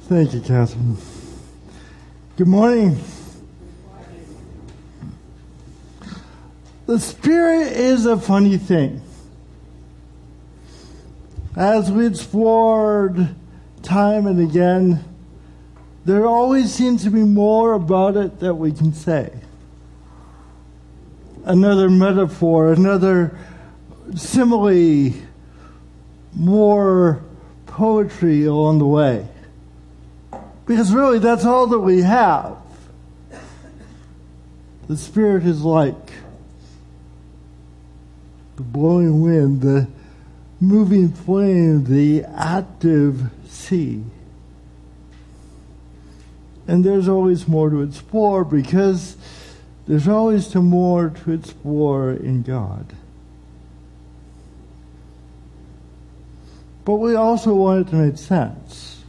Thank you, Catherine. Good morning. The Spirit is a funny thing. As we explored time and again, there always seems to be more about it that we can say. Another metaphor, another simile, more poetry along the way. Because really, that's all that we have. The Spirit is like the blowing wind, the moving flame, the active sea. And there's always more to explore because there's always more to explore in God. But we also want it to make sense.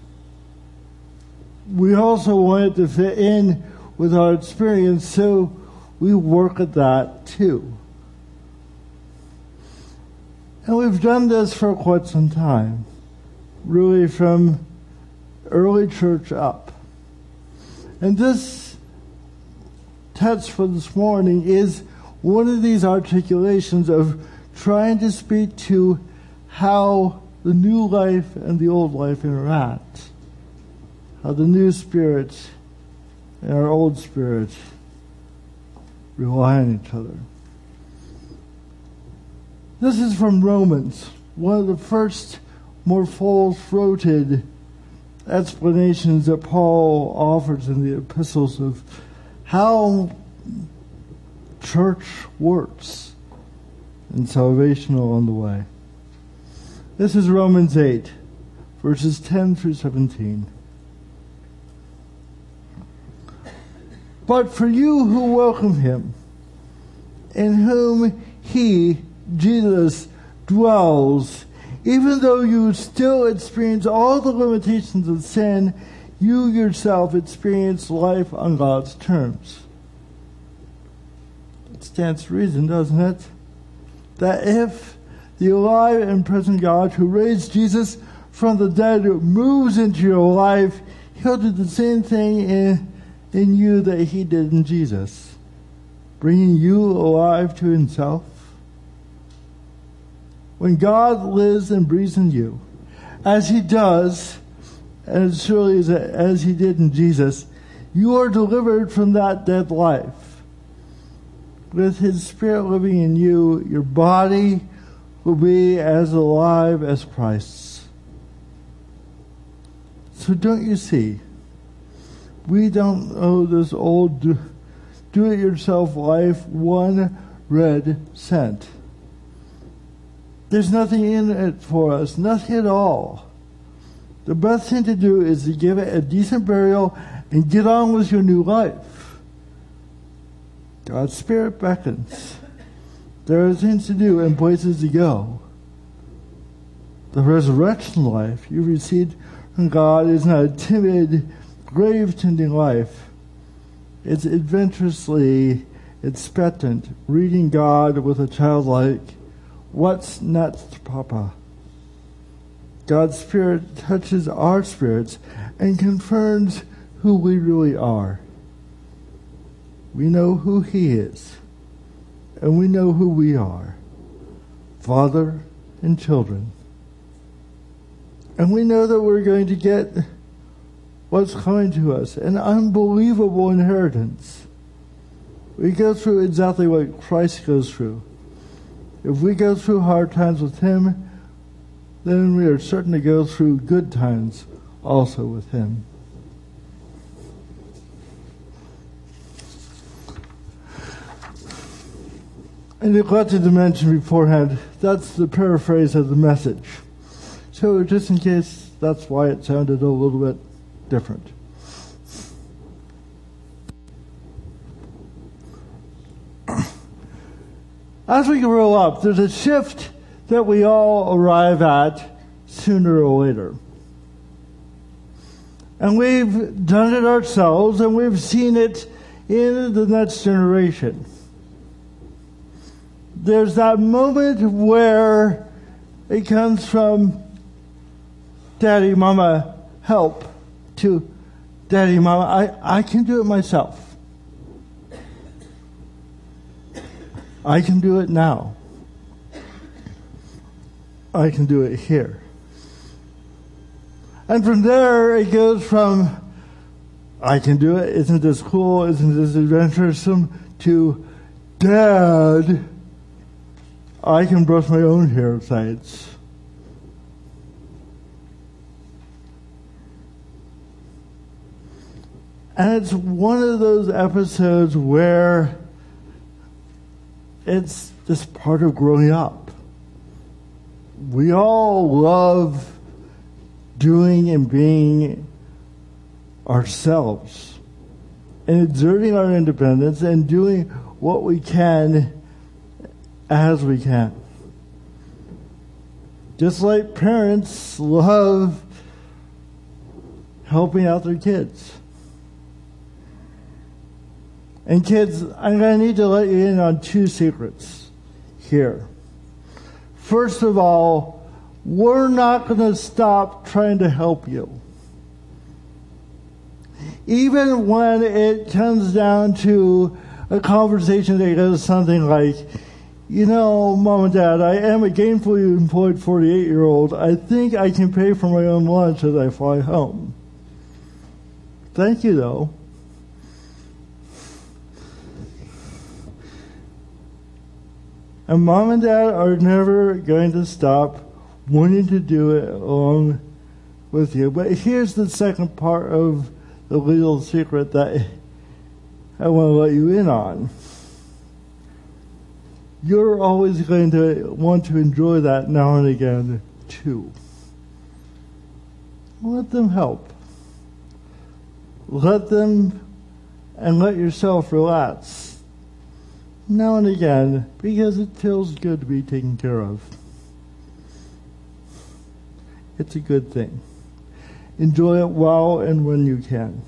We also want it to fit in with our experience, so we work at that too. And we've done this for quite some time, really from early church up. And this text for this morning is one of these articulations of trying to speak to how the new life and the old life interact. How the new spirit and our old spirit rely on each other. This is from Romans, one of the first more full-throated explanations that Paul offers in the epistles of how church works and salvation along the way. This is Romans 8, verses 10 through 17. But for you who welcome him, in whom he, Jesus, dwells, even though you still experience all the limitations of sin, you yourself experience life on God's terms. It stands to reason, doesn't it? That if the alive and present God who raised Jesus from the dead moves into your life, he'll do the same thing in you that he did in Jesus, bringing you alive to himself. When God lives and breathes in you, as he does, as surely as he did in Jesus, you are delivered from that dead life. With his Spirit living in you, your body will be as alive as Christ's. So don't you see? We don't owe this old do-it-yourself life one red cent. There's nothing in it for us, nothing at all. The best thing to do is to give it a decent burial and get on with your new life. God's Spirit beckons. There are things to do and places to go. The resurrection life you received from God is not a timid, grave-tending life. It's adventurously expectant, reading God with a childlike, "What's next, Papa?" God's Spirit touches our spirits and confirms who we really are. We know who he is, and we know who we are, father and children. And we know that we're going to get what's coming to us, an unbelievable inheritance. We go through exactly what Christ goes through. If we go through hard times with him, then we are certain to go through good times also with him. I neglected to mention beforehand, that's the paraphrase of the message. So just in case, that's why it sounded a little bit different. As we grow up, there's a shift that we all arrive at sooner or later. And we've done it ourselves, and we've seen it in the next generation. There's that moment where it comes from Daddy, Mama, help, to Daddy, Mama, I can do it myself. I can do it now. I can do it here. And from there, it goes from, I can do it, isn't this cool, isn't this adventuresome, to, Dad, I can brush my own hair sides. And it's one of those episodes where it's just part of growing up. We all love doing and being ourselves and exerting our independence and doing what we can as we can. Just like parents love helping out their kids. And kids, I'm going to need to let you in on 2 secrets here. First of all, we're not going to stop trying to help you. Even when it comes down to a conversation that goes something like, you know, Mom and Dad, I am a gainfully employed 48-year-old. I think I can pay for my own lunch as I fly home. Thank you, though. And Mom and Dad are never going to stop wanting to do it along with you. But here's the second part of the little secret that I want to let you in on. You're always going to want to enjoy that now and again, too. Let them help. Let them and let yourself relax now and again, because it feels good to be taken care of. It's a good thing. Enjoy it while and when you can.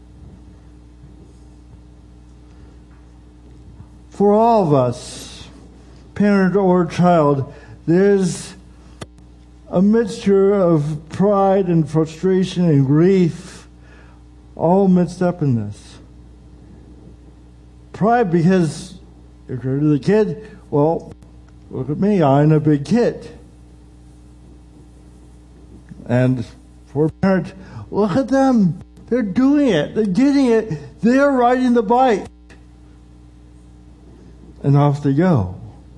For all of us, parent or child, there's a mixture of pride and frustration and grief all mixed up in this. Pride because if you're the kid, well, look at me, I'm a big kid. And for parents, look at them. They're doing it. They're getting it. They're riding the bike. And off they go.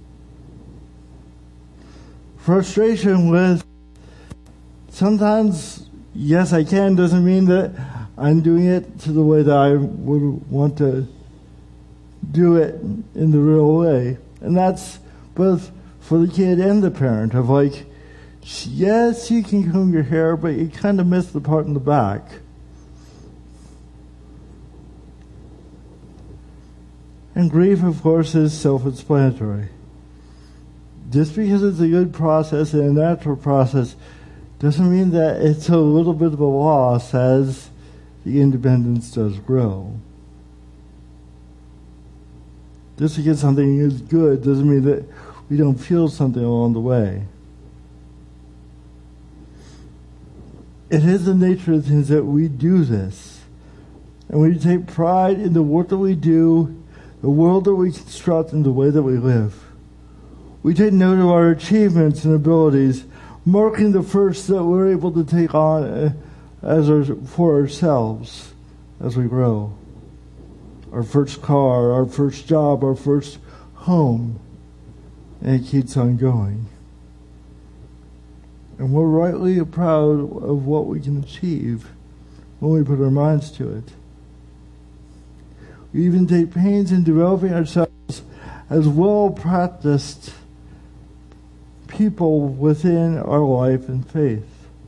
Frustration with sometimes, yes, I can, doesn't mean that I'm doing it to the way that I would want to do it in the real way. And that's both for the kid and the parent of like, yes, you can comb your hair, but you kind of miss the part in the back. And grief, of course, is self-explanatory. Just because it's a good process and a natural process doesn't mean that it's a little bit of a loss as the independence does grow. Just because something is good doesn't mean that we don't feel something along the way. It is the nature of things that we do this. And we take pride in the work that we do, the world that we construct, and the way that we live. We take note of our achievements and abilities, marking the first that we're able to take on for ourselves as we grow. Our first car, our first job, our first home. And it keeps on going. And we're rightly proud of what we can achieve when we put our minds to it. We even take pains in developing ourselves as well-practiced people within our life and faith.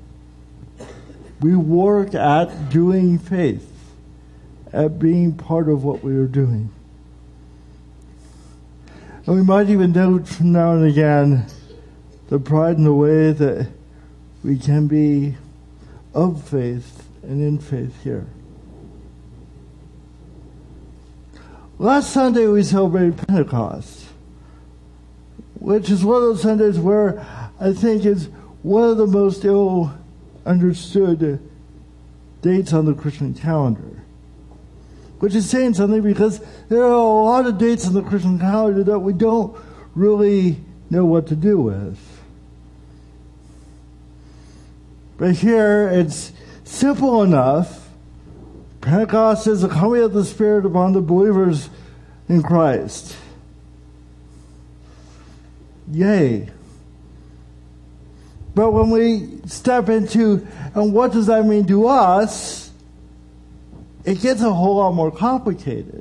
We work at doing faith, at being part of what we are doing. And we might even note from now and again the pride in the way that we can be of faith and in faith here. Last Sunday we celebrated Pentecost, which is one of those Sundays where I think is one of the most ill understood dates on the Christian calendar. Which is saying something, because there are a lot of dates on the Christian calendar that we don't really know what to do with. But here it's simple enough. Pentecost is the coming of the Spirit upon the believers in Christ. Yay. But when we step into, and what does that mean to us, it gets a whole lot more complicated.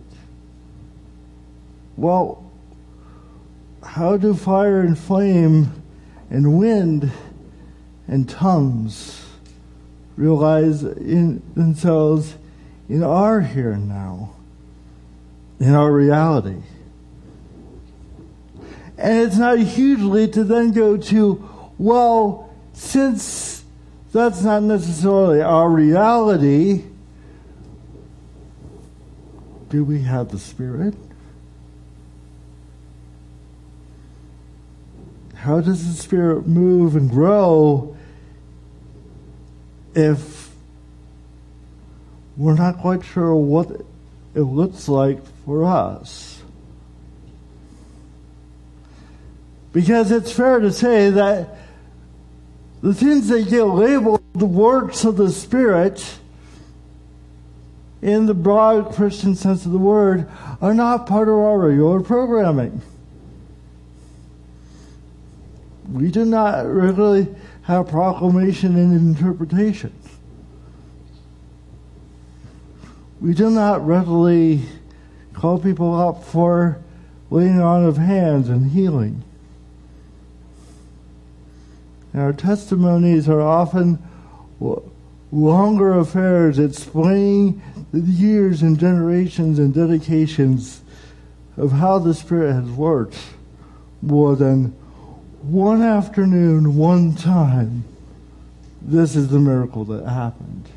Well, how do fire and flame and wind and tongues realize in themselves in our here and now, in our reality? And it's not hugely to then go to, well, since that's not necessarily our reality, do we have the Spirit? How does the Spirit move and grow if we're not quite sure what it looks like for us? Because it's fair to say that the things that get labeled the works of the Spirit in the broad Christian sense of the word are not part of our regular programming. We do not regularly have proclamation and interpretation. We do not readily call people up for laying on of hands and healing. And our testimonies are often longer affairs explaining the years and generations and dedications of how the Spirit has worked more than one afternoon, one time. This is the miracle that happened.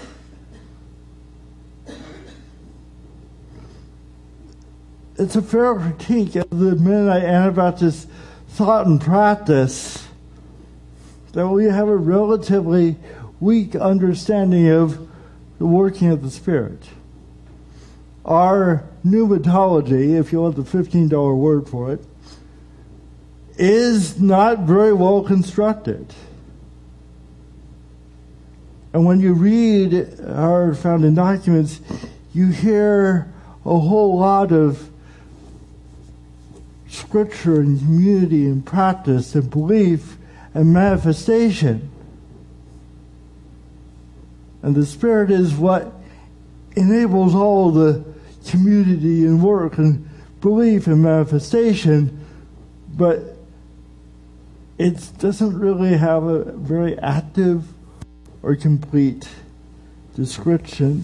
It's a fair critique of the Mennonite Anabaptist thought and practice that we have a relatively weak understanding of the working of the Spirit. Our pneumatology, if you want the $15 word for it, is not very well constructed. And when you read our founding documents, you hear a whole lot of scripture and community and practice and belief and manifestation. And the Spirit is what enables all the community and work and belief and manifestation, but it doesn't really have a very active or complete description.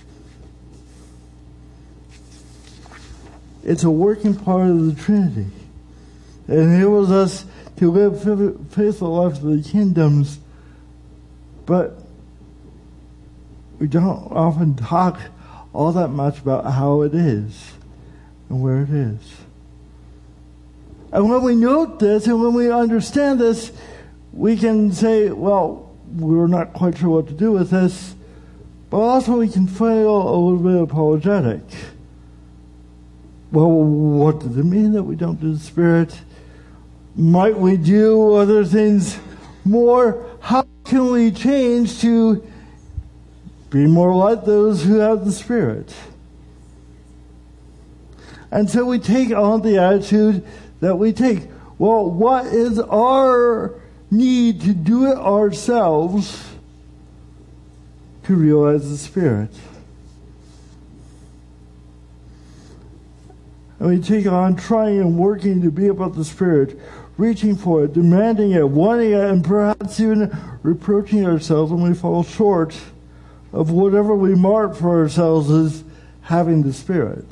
It's a working part of the Trinity. It enables us to live faithful lives of the kingdoms, but we don't often talk all that much about how it is and where it is. And when we note this and when we understand this, we can say, well, we're not quite sure what to do with this, but also we can feel a little bit apologetic. Well, what does it mean that we don't do the Spirit? Might we do other things more? How can we change to be more like those who have the Spirit? And so we take on the attitude that we take. Well, what is our need to do it ourselves to realize the Spirit? And we take on trying and working to be about the Spirit, reaching for it, demanding it, wanting it, and perhaps even reproaching ourselves when we fall short of whatever we mark for ourselves as having the Spirit.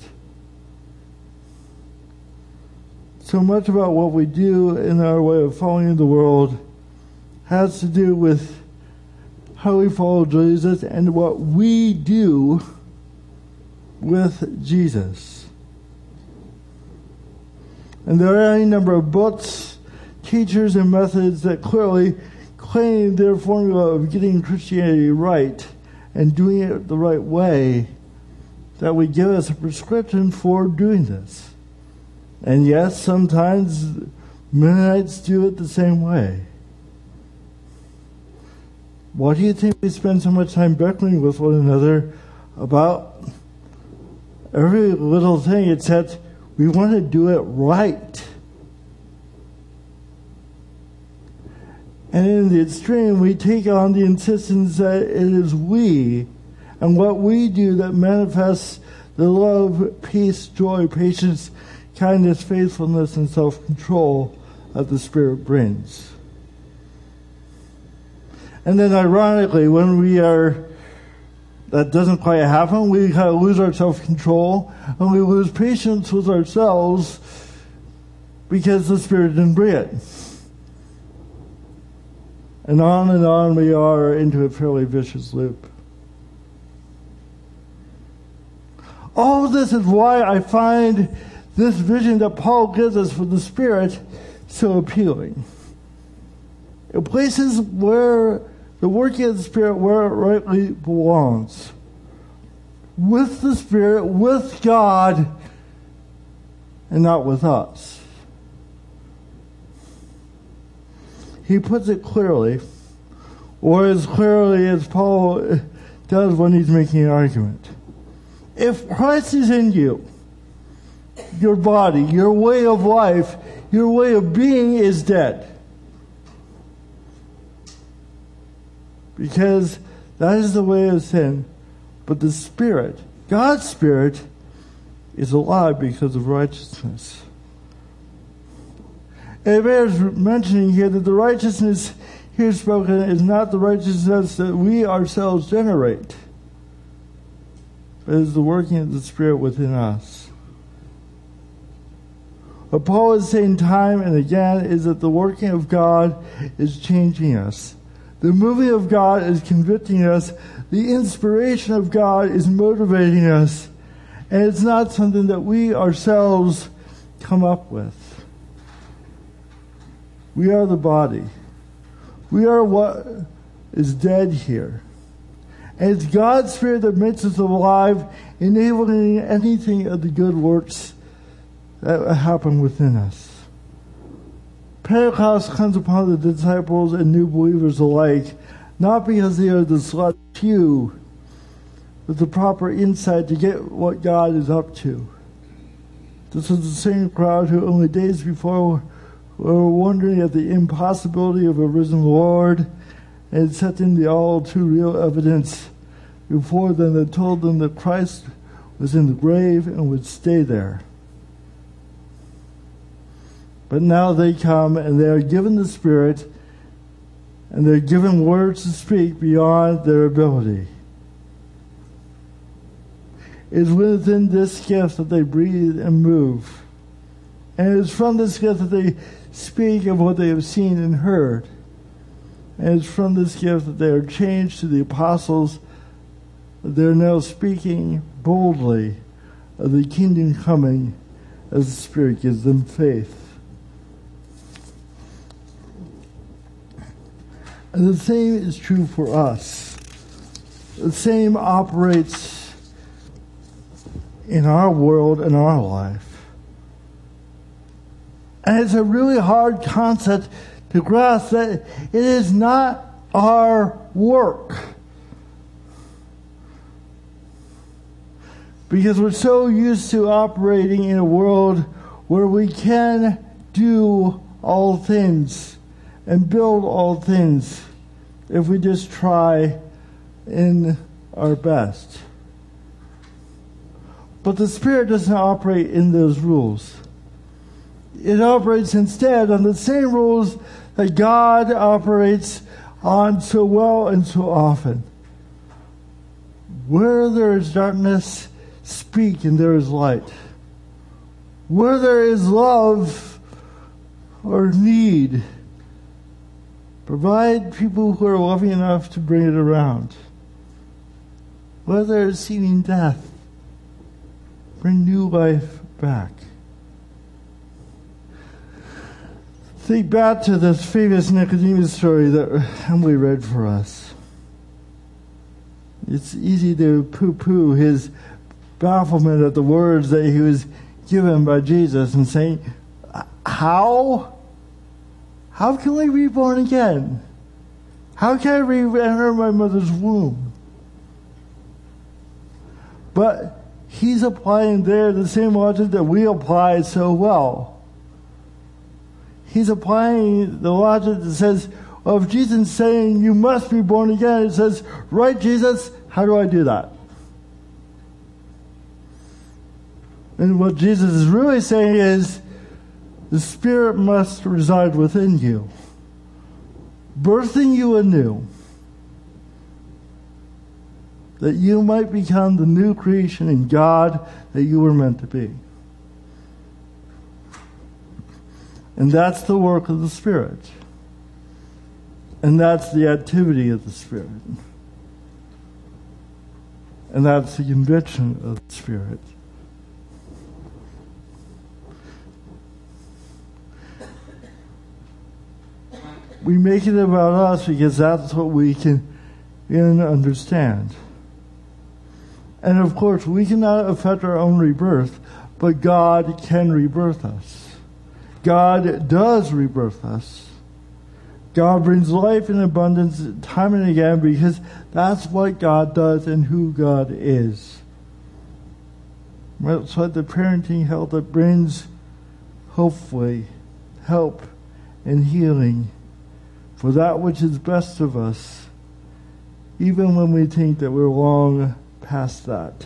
So much about what we do in our way of following the world has to do with how we follow Jesus and what we do with Jesus. And there are any number of books, teachers, and methods that clearly claim their formula of getting Christianity right and doing it the right way that would give us a prescription for doing this. And yes, sometimes Mennonites do it the same way. Why do you think we spend so much time bickering with one another about every little thing? It's that we want to do it right. And in the extreme, we take on the insistence that it is we and what we do that manifests the love, peace, joy, patience, kindness, faithfulness, and self-control that the Spirit brings. And then ironically, when that doesn't quite happen, we kind of lose our self-control and we lose patience with ourselves because the Spirit didn't bring it. And on we are into a fairly vicious loop. All of this is why I find this vision that Paul gives us for the Spirit so appealing. It places where the working of the Spirit where it rightly belongs. With the Spirit, with God, and not with us. He puts it clearly, or as clearly as Paul does when he's making an argument. If Christ is in you, your body, your way of life, your way of being is dead. Because that is the way of sin. But the Spirit, God's Spirit, is alive because of righteousness. And it bears mentioning here that the righteousness here spoken is not the righteousness that we ourselves generate, but is the working of the Spirit within us. What Paul is saying time and again is that the working of God is changing us. The moving of God is convicting us. The inspiration of God is motivating us. And it's not something that we ourselves come up with. We are the body. We are what is dead here. And it's God's Spirit that makes us alive, enabling anything of the good works that happen within us. Pentecost comes upon the disciples and new believers alike, not because they are the select few with the proper insight to get what God is up to. This is the same crowd who only days before were wondering at the impossibility of a risen Lord and accepting the all too real evidence before them that told them that Christ was in the grave and would stay there. But now they come and they are given the Spirit and they're given words to speak beyond their ability. It is within this gift that they breathe and move. And it is from this gift that they speak of what they have seen and heard. And it's from this gift that they are changed to the apostles, that they are now speaking boldly of the kingdom coming as the Spirit gives them faith. And the same is true for us. The same operates in our world and our life. And it's a really hard concept to grasp that it is not our work. Because we're so used to operating in a world where we can do all things and build all things if we just try in our best. But the Spirit doesn't operate in those rules. It operates instead on the same rules that God operates on so well and so often. Where there is darkness, speak and there is light. Where there is love or need, provide people who are loving enough to bring it around. Where there is seeming death, bring new life back. Think back to this famous Nicodemus story that Emily read for us. It's easy to poo-poo his bafflement at the words that he was given by Jesus and saying, how? How can we be born again? How can I re-enter my mother's womb? But he's applying there the same logic that we apply so well. He's applying the logic that says, well, if Jesus is saying you must be born again, it says, right, Jesus, how do I do that? And what Jesus is really saying is, the Spirit must reside within you, birthing you anew, that you might become the new creation in God that you were meant to be. And that's the work of the Spirit. And that's the activity of the Spirit. And that's the conviction of the Spirit. We make it about us because that's what we can understand. And of course, we cannot affect our own rebirth, but God can rebirth us. God does rebirth us. God brings life in abundance time and again because that's what God does and who God is. It's like the parenting help that brings, hopefully, help and healing for that which is best of us, even when we think that we're long past that.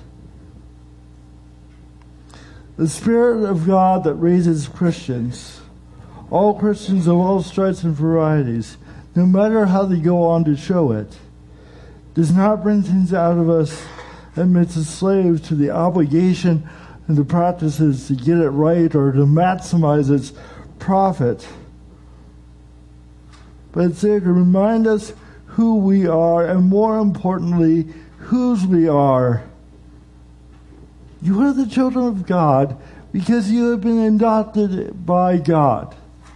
The Spirit of God that raises Christians, all Christians of all stripes and varieties, no matter how they go on to show it, does not bring things out of us that makes us slaves to the obligation and the practices to get it right or to maximize its profit. But it's there to remind us who we are, and more importantly, whose we are. You are the children of God because you have been adopted by God.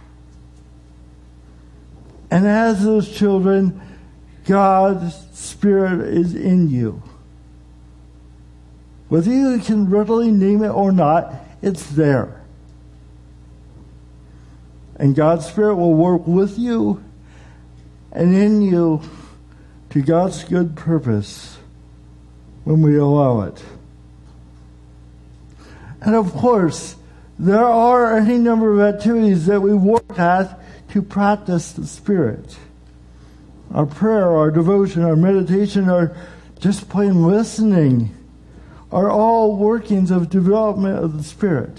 And as those children, God's Spirit is in you. Whether you can readily name it or not, it's there. And God's Spirit will work with you and in you to God's good purpose when we allow it. And of course, there are any number of activities that we work at to practice the Spirit. Our prayer, our devotion, our meditation, our just plain listening are all workings of development of the Spirit.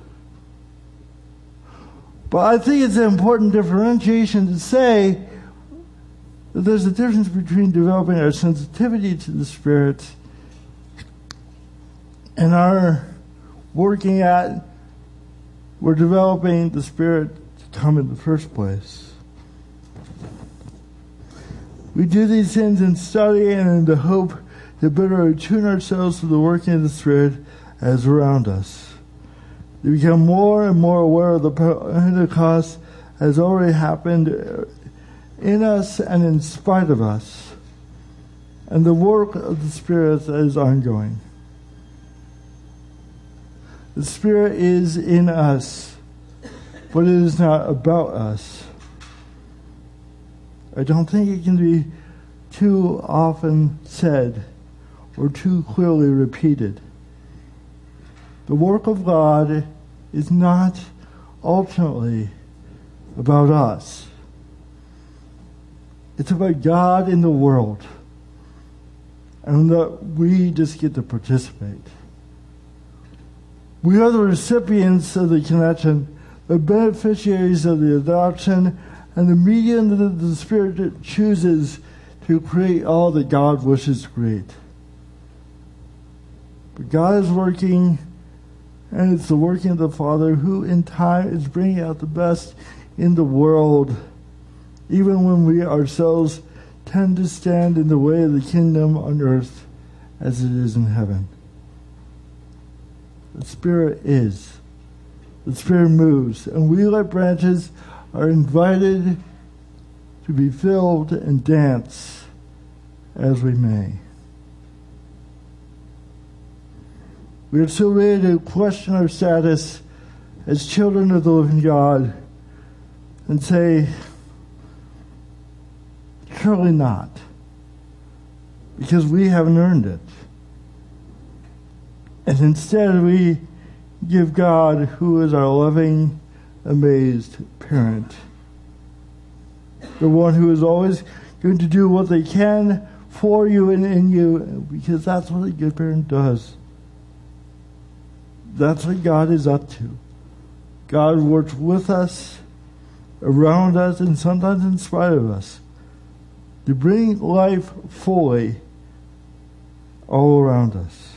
But I think it's an important differentiation to say that there's a difference between developing our sensitivity to the Spirit and our working at, we're developing the Spirit to come in the first place. We do these things in study and in the hope to better attune ourselves to the working of the Spirit as around us. To become more and more aware of the Pentecost has already happened in us and in spite of us, and the work of the Spirit is ongoing. The Spirit is in us, but it is not about us. I don't think it can be too often said or too clearly repeated. The work of God is not ultimately about us. It's about God in the world, and that we just get to participate. We are the recipients of the connection, the beneficiaries of the adoption, and the medium that the Spirit chooses to create all that God wishes to create. But God is working, and it's the working of the Father who in time is bringing out the best in the world, even when we ourselves tend to stand in the way of the kingdom on earth as it is in heaven. The Spirit is. The Spirit moves, and we like branches are invited to be filled and dance as we may. We are so ready to question our status as children of the living God and say, surely not, because we haven't earned it. And instead we give God, who is our loving, amazed parent, the one who is always going to do what they can for you and in you, because that's what a good parent does. That's what God is up to. God works with us, around us, and sometimes in spite of us, to bring life fully all around us.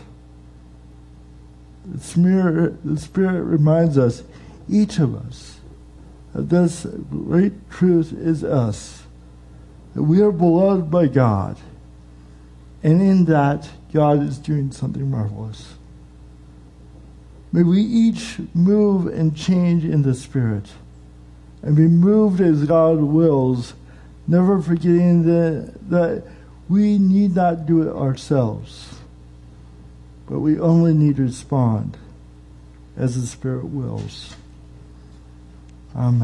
The Spirit reminds us, each of us, that this great truth is us, that we are beloved by God, and in that, God is doing something marvelous. May we each move and change in the Spirit, and be moved as God wills, never forgetting that we need not do it ourselves, but we only need to respond as the Spirit wills. Amen.